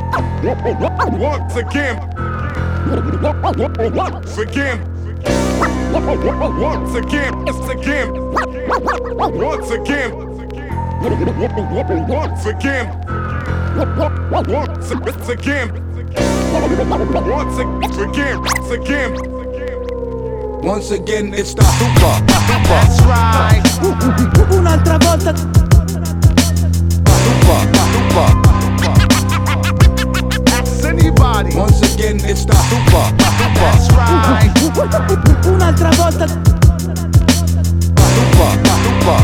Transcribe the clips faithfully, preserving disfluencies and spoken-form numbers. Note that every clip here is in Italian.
Once again. Once again. Once again. It's again. Once again. Once again. Once it's again. Once again. Once again. Once again it's the hooper. That's right. Un'altra volta. Hooper. Hooper. Ask anybody. Once again it's the hooper. That's right. Un'altra volta. Hooper. Hooper.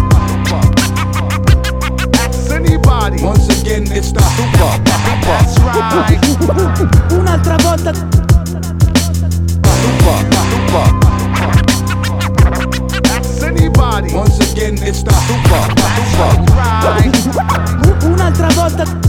Ask anybody. Once again it's the hooper. That's right. Un'altra volta. Hooper. Hooper. Ask anybody. Once again it's the hooper. That's right. Un'altra volta.